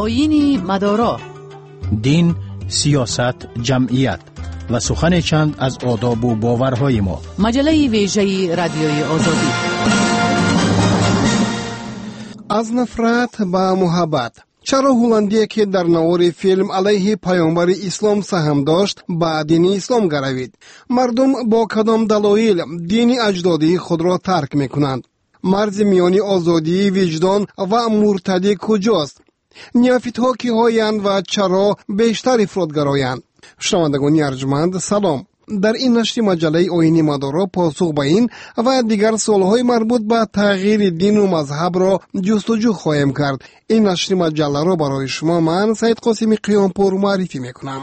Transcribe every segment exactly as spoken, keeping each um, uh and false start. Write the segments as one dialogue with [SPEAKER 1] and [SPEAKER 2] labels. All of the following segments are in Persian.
[SPEAKER 1] آیین مدارا،
[SPEAKER 2] دین، سیاست، جمعیت و سخن چند از آداب و باورهای ما.
[SPEAKER 1] مجله ویژه رادیوی آزادی.
[SPEAKER 3] از نفرت به محبت. چرا هلندی که در نوار فیلم علیه پیامبر اسلام سهم داشت به دین اسلام گروید؟ مردم با کدام دلایل دین اجدادی خود را ترک میکنند؟ مرز میان آزادی، وجدان و مرتدی کجاست؟ نیافت‌ها کی‌هایند و چرا بیشتر افراط‌گرایند؟ شنوندگان ارجمند سلام. در این نشر مجله آیین مدارا پاسخ به این و دیگر سوالهای مربوط به تغییر دین و مذهب را جستجو خواهیم کرد. این نشر مجله را برای شما من سید قاسمی قیامپور معرفی میکنم.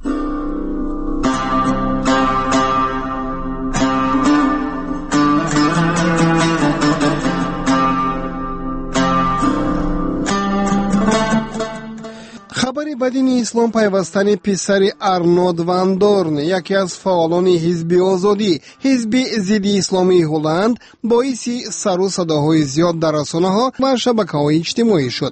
[SPEAKER 3] خبری به دین اسلام پیوستن پسر آرنولد وان دورن، یکی از فعالان حزب آزادی، حزب ضد اسلامی هلند، باعث سر و صداهای زیاد در رسانه‌ها و شبکه‌های اجتماعی شد.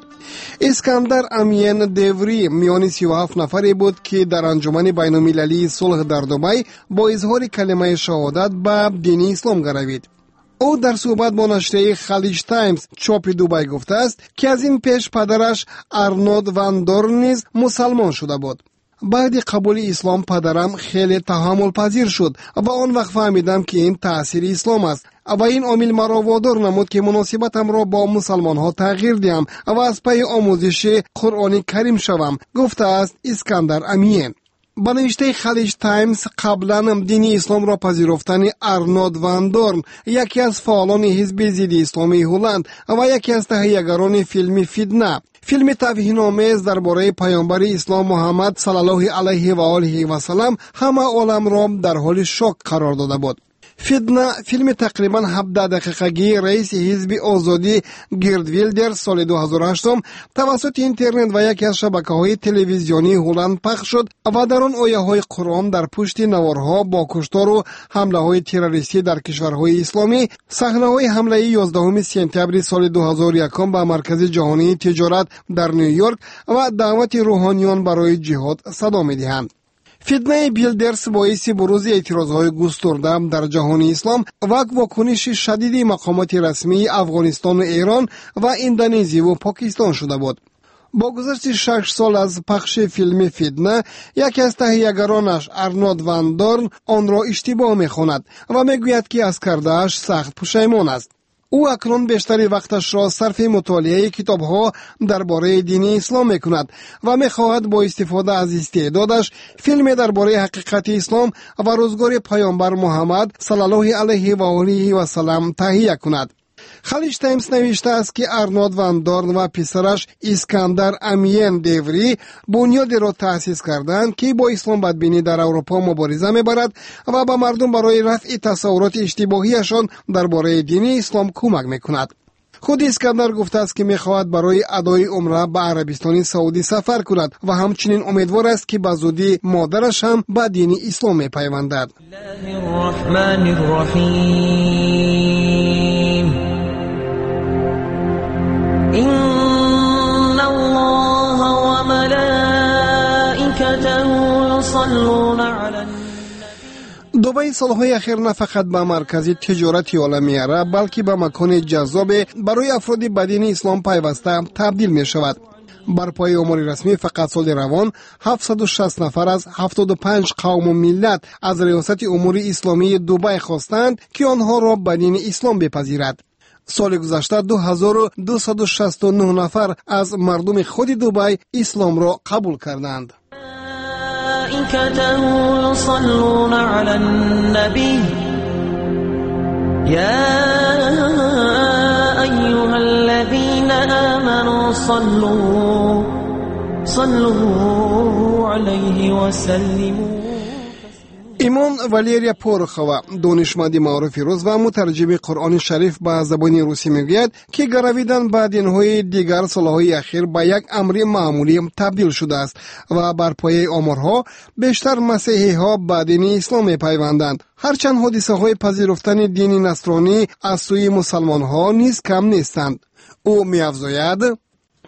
[SPEAKER 3] اسکندر امین دیوری میان سی و هفت نفری بود که در انجمن بین‌المللی صلح در دبی با اظهار کلمه شهادت به دین اسلام گروید. او در صحبت با نشریه خلیج تایمز چاپ دبی گفته است که از این پیش پدرش آرنولد وان دورن نیز مسلمان شده بود. بعد قبول اسلام پدرم خیلی تحمل پذیر شد و آن وقت فهمیدم که این تأثیر اسلام است و این عامل مرا وادار نمود که مناسبتم را با مسلمان ها تغییر دهم و از پی آموزش قرآن کریم شوم، گفته است اسکندر امین. با نوشته خلیج تایمز قبلا دین اسلام را پذیرفتن آرنولد وان دورن، یکی از فعالان حزب ضد اسلامی هلند و یکی از تهیه‌گران فیلم فیدنه، فیلم توهین‌آمیز درباره پیامبر اسلام محمد صلی الله علیه و آله و سلام، همه عالم را در حال شوک قرار داده بود. فیدنه فیلم تقریبا هفده دقیقگی رئیس حزب آزادی گرد ویلدر سال دو هزار و هشت توسط اینترنت و یکی از شبکه‌های تلویزیونی هلند پخش شد و در آن آیه‌های قرآن در پشت نوارها با کشتار و حمله‌های تروریستی در کشورهای اسلامی، صحنه‌های حمله یازدهم سپتامبر سال دو هزار و یک به مرکز جهانی تجارت در نیویورک و دعوت روحانیان برای جهاد صدا می‌دهند. فیدنه بیلدرز باعث بروز اعتراضهای گسترده در جهان اسلام و واکنش شدید مقامات رسمی افغانستان و ایران و اندونزی و پاکستان شده بود. با گذشت شش سال از پخش فیلم فیدنه، یکی از تهیه‌گرانش آرنولد وان دورن آن را اشتباه می‌خواند و می‌گوید که از کرده‌اش سخت پشیمان است. او اکنون بیشتری وقتش را صرف مطالعه کتاب‌ها درباره دین اسلام می‌کند و می‌خواهد با استفاده از استعدادش فیلم درباره حقیقت اسلام و روزگار پیامبر محمد صلی الله علیه و آله و سلام تهیه کند. خلیج تایمز نوشته است که آرنولد وان دورن و پسرش اسکندر امین دیوری بنیادی را تأسیس کردند که با اسلام بدبینی در اروپا مبارزه می‌برد و به مردم برای رفع تصورات اشتباهیشان درباره دین اسلام کمک می‌کند. خود اسکندر گفته است که می‌خواهد برای ادای عمره به عربستان سعودی سفر کند و همچنین امیدوار است که به زودی مادرش هم به دین اسلام می‌پیوندد.
[SPEAKER 4] الرحمن الرحیم إن الله وملائكته يصلون على النبي.
[SPEAKER 3] دبی سالهای اخیر نه فقط به مرکز تجارتی عالمی عرب بلکه به مکان جذاب برای افراد بدین اسلام پیوسته تبدیل می شود. بر پای امور رسمی فقط سال روان هفتصد و شصت نفر از هفتاد و پنج قوم و ملت از ریاست امور اسلامی دبی خواستند که آنها را بدین اسلام بپذیرد. سال گذشته دو هزار و دویست و شصت و نه نفر از مردم خود دبی اسلام را قبول کردند.
[SPEAKER 4] ملائكته يصلون على النبي يا أيها الذين آمنوا صلوا صلوا عليه وسلموا.
[SPEAKER 3] ایمان والریا پورخوا، دانشمند معروف روز و مترجم قرآن شریف به زبان روسی میگوید که گرویدن به دین‌های دیگر سالهای اخیر به یک امر معمولی تبدیل شده است و بر پایه آمارها بیشتر مسیحی ها به دین اسلام میپیوندند. هرچند حادثه های پذیرفتن دین نصرانی از سوی مسلمان ها نیز کم نیستند. او می‌افزاید:
[SPEAKER 5] Это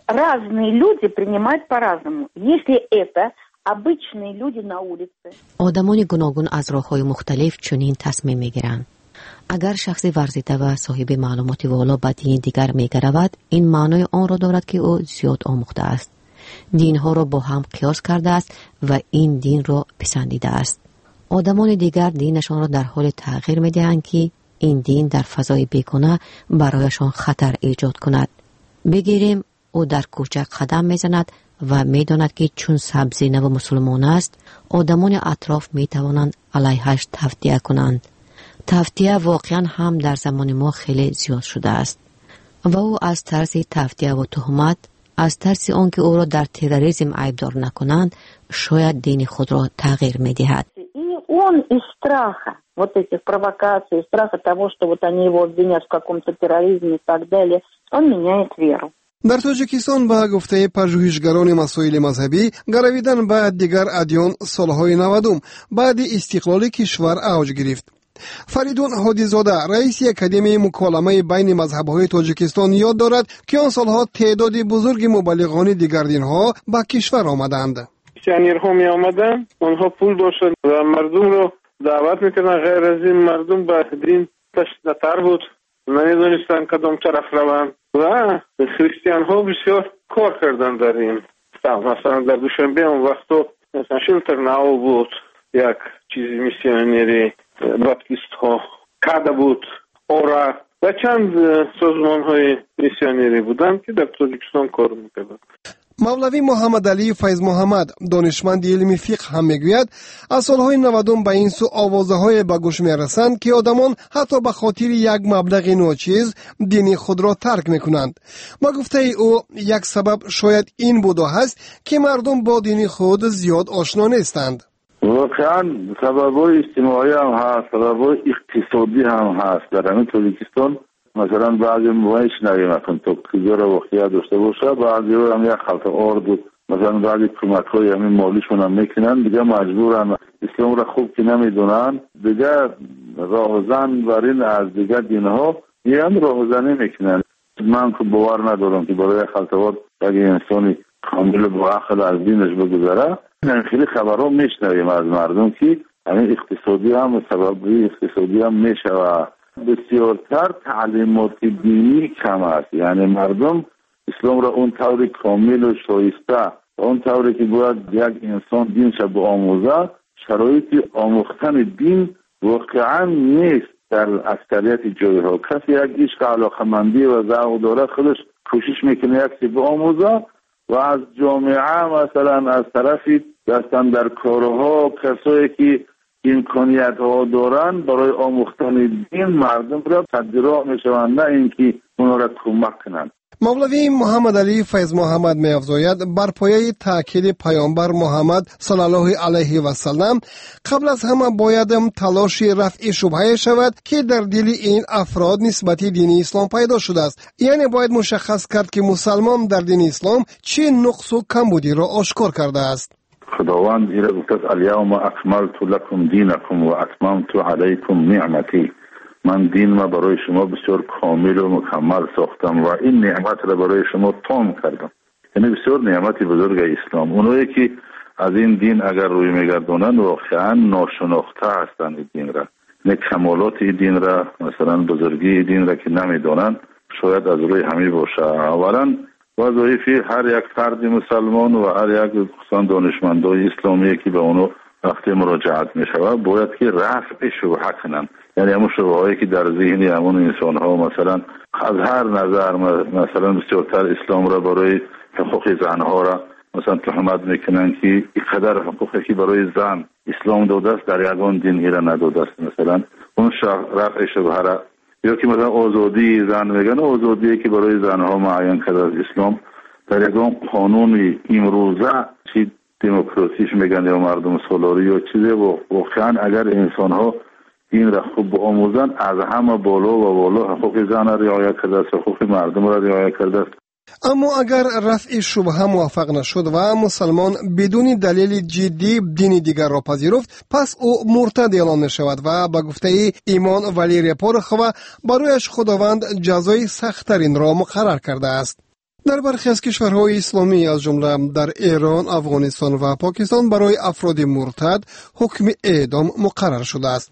[SPEAKER 5] разные люди принимать по-разному. Если это обычные люди на улице.
[SPEAKER 6] آدمان گوناگون از راه‌های مختلف چنین تصمیم می‌گیرند. اگر شخصی ورزیده و صاحب معلوماتی والا به دین دیگر می‌گرود، این معنای آن را دارد که او زیاد آموخته است. دین‌ها را با هم قیاس کرده است و این دین را پسندیده است. آدمان دیگر دینشان را در حال تغییر می‌دهند که این دین در فضای بیگانه برایشان خطر ایجاد کند. بگیریم او در کوچه قدم می‌زند و می‌داند که چون سبزی نو مسلمان است، آدمان اطراف می‌توانند علیهش تفتیه کنند. تفتیه واقعا هم در زمان ما خیلی زیاد شده است و او از ترس تفتیه و تهمت، از ترس آنکه او را در تروریسم عیبدار نکنند، شاید دین خود را تغییر می‌دهد.
[SPEAKER 5] Он из страха вот этих провокаций, из страха того, что вот они его обвинят в каком-то терроризме и так далее, он меняет веру.
[SPEAKER 3] در تاجیکستان به گفته پژوهشگران مسائل مذهبی، گرویدن به دیگر ادیان سالهای نودم بعد استقلال کشور اوج گرفت. فریدون هادیزاده رئیس اکادمی مکالمه بین مذهب‌های تاجیکستان یاد دارد که آن سالها تعداد بزرگ مبلغان دیگر دین‌ها به کشور آمدند.
[SPEAKER 7] میسیونرها می آمدن، آنها پول داشتند و مردم رو دعوت میکردن. غیر از این مردم به دین تشنه‌تر بود، نمیدونستن کدام طرف روند و خریستیان ها بسیار کار کردن در این. مثلا در دوشنبه اون وقتا مثلا شلتر ناو بود، یک چیزی میسیونری، باپتیست ها کادا بود، اورا و چند سازمان های میسیونری بودن که در تاجیکستان کار میکردن.
[SPEAKER 3] مولوی محمد علی فیض محمد دانشمند علم فقه هم میگوید از سالهای نودم به این سو آوازه های به گوش میرسند که آدمان حتی به خاطر یک مبلغ ناچیز دین خود را ترک میکنند. با گفته او یک سبب شاید این بوده هست که مردم با دین خود زیاد آشنا نیستند.
[SPEAKER 8] واقعا سبب‌های اجتماعی هم هست، سبب‌های اقتصادی هم هست. در همین تاجیکستان مثلا بعضی موقعش نمی‌کنن تا کجا را واقعیت داشته باشه، بعضی هم یک خلط آرد، مثلا بعضی کمک‌های همین مالیشون هم میکنن، دیگه مجبورن اسلام را خوب که نمیدونن، دیگه راهزن برین از دیگه دین‌ها یه هم راهزنی میکنن. من که باور ندارم که برای خلط آرد اگه انسانی کامل با عقل از دینش بگذره. خیلی خبرها میشنویم از مردم که همین اقتصادی هم سببی اقتصادی هم میشه و بسیارتر تعلیمات دینی کم است. یعنی مردم اسلام را اون طور کامل و شایسته، اون طوری که باید یک انسان دینش به آموزه، شرایط آموختن دین واقعا نیست در اکثریت جایها. کسی یک عشق علاقمندی و ذوق داره، خودش کوشش میکنه یک چیز به آموزه و از جامعه مثلا از طرفی دستن در کارها کسایی که امکانیت ها دارن برای آموختن دین مردم را تدریج میشوند، نه اینکه اونا را کمک کنند.
[SPEAKER 3] مولوی محمد علی فیض محمد می‌افزاید بر پایه تاکید پیامبر محمد صلی الله علیه و سلم قبل از همه باید تلاش رفع شبهه شود که در دل این افراد نسبت دین اسلام پیدا شده است. یعنی باید مشخص کرد که مسلمان در دین اسلام چه نقص و کمبودی را آشکار کرده است.
[SPEAKER 8] خداوند ایره گفت الیوم اکملت لکم دینکم و اتممت علیکم نعمتی. من دین ما برای شما بسیار کامل و مکمل ساختم و این نعمت را برای شما تام کردم. یعنی بسیار نعمتی بزرگ اسلام. اونایی که از این دین اگر روی میگردونن واقعا ناشناخته هستند این دین را، نه کمالات این دین را، مثلا بزرگی دین را که نمیدونن، شاید از روی همین باشه. اولا وظایفی هر یک فرد مسلمان و هر یک خصوصا دانشمندای اسلامی که به اونو وقتی مراجعت میشود باید که رفع شبهه کنن. یعنی همون شبههایی که در ذهن همون انسان ها مثلا از هر نظر مثلا بسیارتر اسلام را برای حقوق زنها را مثلا تهمت میکنن که اینقدر حقوقی که برای زن اسلام داده است در یگان دین ایرا نداده است، مثلا اون رفع شبهه را، یا که مثلا آزادی زن میگن، آزادی که برای زنها معین کرده از اسلام در یگان قانون امروزه چی دموکراتیش میگن یا مردم سالاری یا چیزی، واقعا اگر انسان ها این را خوب آموزن از همه بالا و بالا حقوق زن را رعایت کرده است، حقوق مردم را رعایت کرده است.
[SPEAKER 3] اما اگر رفع شبهه موفق نشد و مسلمان بدون دلیل جدی دین دیگر را پذیرفت، پس او مرتد اعلام می شود و با گفته ایمان ولی رپارخوا برایش خداوند جزای سخت‌ترین را مقرر کرده است. در برخی از کشورهای اسلامی از جمله در ایران، افغانستان و پاکستان برای افراد مرتد حکم اعدام مقرر شده است.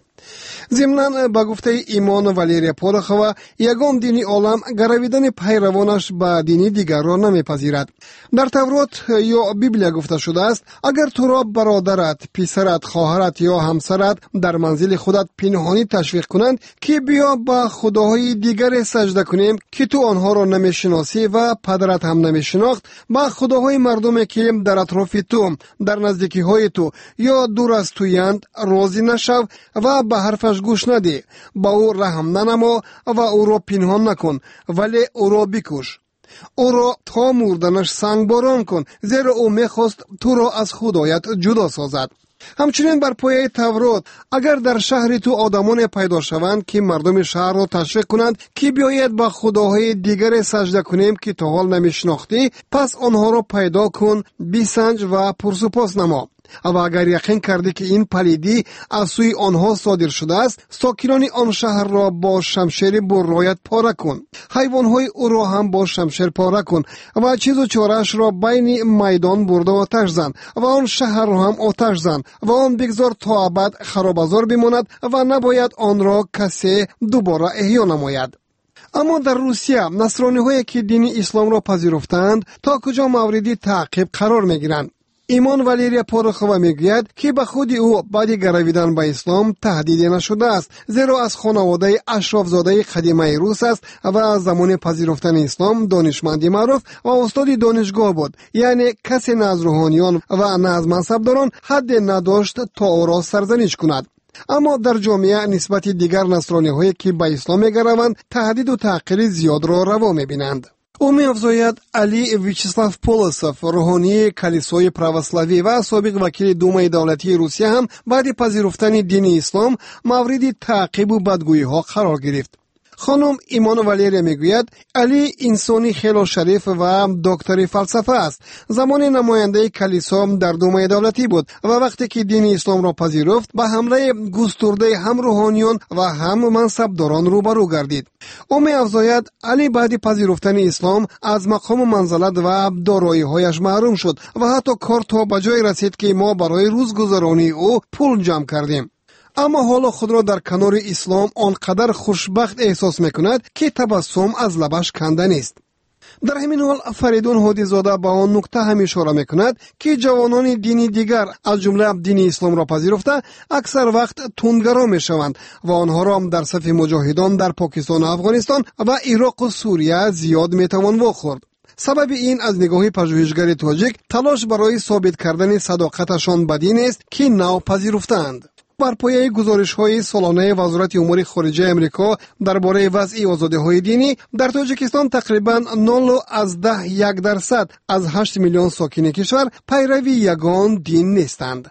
[SPEAKER 3] ضمناً به گفته ایمان والری پورخوا، یگان دینی عالم گرویدن پیروانش به دینی دیگر را نمیپذیرد. در تورات یا بیبلیا گفته شده است اگر تو را برادرت، پسرت، خواهرت یا همسرت در منزل خودت پنهانی تشویق کنند که بیا به خداهای دیگر سجده کنیم که تو آنها را نمیشناسی و پدرت هم نمیشناخت، به خداهای مردمی که در اطراف تو، در نزدیکی های تو یا دور از تویند راضی نشو و به حرفش گوش ندی، با او رحم ننما و او را پنهان نکن، ولی او را بکش. او را تا مردنش سنگباران کن، زیرا او میخواست تو را از خدایت جدا سازد. همچنین بر پایه تورات اگر در شهر تو آدمان پیدا شوند که مردم شهر را تشویق کنند که بیاید با خداهای دیگر سجده کنیم که تا حال نمیشناختی، پس آنها را پیدا کن، بسنج و پرسپاس نما. و اگر یقین کردی که این پلیدی از سوی آنها صادر شده است، ساکنان آن شهر را با شمشیر برایت پاره کن، حیوانهای او را هم با شمشیر پاره کن و چیز و چاره‌اش را بین میدان برده آتش زن و آن شهر را هم آتش زن و آن بگذار تا ابد خرابازار بماند و نباید آن را کسی دوباره احیا نماید. اما در روسیه نصرانی هایی که دین اسلام را پذیرفتند تا کجا موردی تعقیب قرار میگیرند؟ ایمان والری پورخوا میگوید که به خود او بعد گرویدن به اسلام تهدیدی نشده است، زیرا از خانواده اشراف زاده قدیمه روس است و از زمان پذیرفتن اسلام دانشمندی معروف و استاد دانشگاه بود، یعنی کسی نه از روحانیان و نه از منصبداران حد نداشت تا او را سرزنش کند. اما در جامعه نسبت دیگر نصرانی هایی که به اسلام میگروند تهدید و تحقیر زیاد را روا میبینند. او می‌افزاید علی ویچسلاف پولوسوف، روحانی کلیسای پراوسلاوی و سابق وکیل دومای دولتی روسیه هم بعد پذیرفتن دین اسلام مورد تعقیب و بدگویی ها قرار گرفت. خانم ایمان والری میگوید علی انسانی خیلی شریف و دکتر فلسفه است. زمان نماینده کلیسا در دومای دولتی بود و وقتی که دین اسلام را پذیرفت به همراه گسترده هم روحانیون و هم منصبداران روبرو گردید. او می‌افزاید علی بعد پذیرفتن اسلام از مقام و منزلت و دارایی‌هایش محروم شد و حتی کار تا به جای رسید که ما برای روزگذرانی او پول جمع کردیم. اما حالا خود را در کنار اسلام آنقدر خوشبخت احساس میکند که تبسم از لبش کنده نیست. در همین حال فریدون هادیزاده با آن نکته هم اشاره میکند که جوانان دینی دیگر از جمله دین اسلام را پذیرفته اکثر وقت تندگرا میشوند و آنها را در صف مجاهدان در پاکستان و افغانستان و عراق و سوریه زیاد میتوان واخورد. سبب این از نگاه پژوهشگر تاجیک تلاش برای ثابت کردن صداقتشان به دین است که نو پذیرفتند. بر پایه گزارش‌های سالانه وزارت امور خارجه آمریکا درباره وضع آزادی‌های دینی در تاجیکستان تقریباً نول از ده یک درصد از هشت میلیون ساکن کشور پیروی یگان دین نیستند.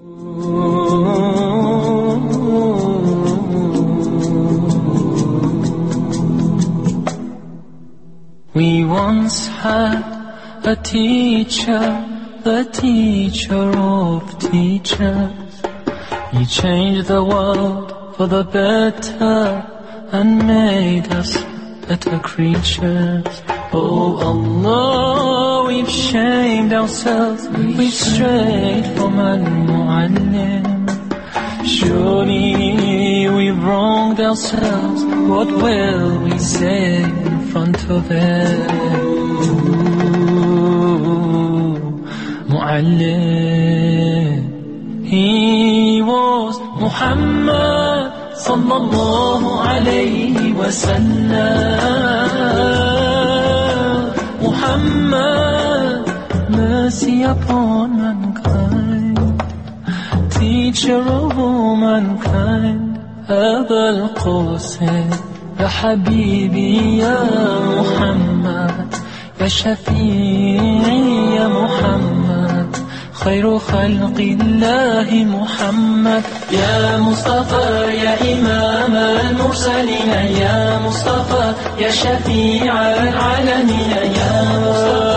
[SPEAKER 4] We once had a teacher, the teacher of teachers. He changed the world for the better and made us better creatures. Oh Allah, we've shamed ourselves, we've strayed from Al-Mu'allim. Surely we've wronged ourselves, what will we say in front of him? Mu'allim, he was Muhammad sallallahu alayhi wa sallam. Muhammad, mercy upon mankind, teacher of all mankind. Aba al-Qasim, ya Habibi, ya Muhammad, ya Shafi'i, ya Muhammad, خير خلق الله محمد. يا مصطفى يا إمام المرسلين، يا مصطفى يا شفيع العالمين، يا مصطفى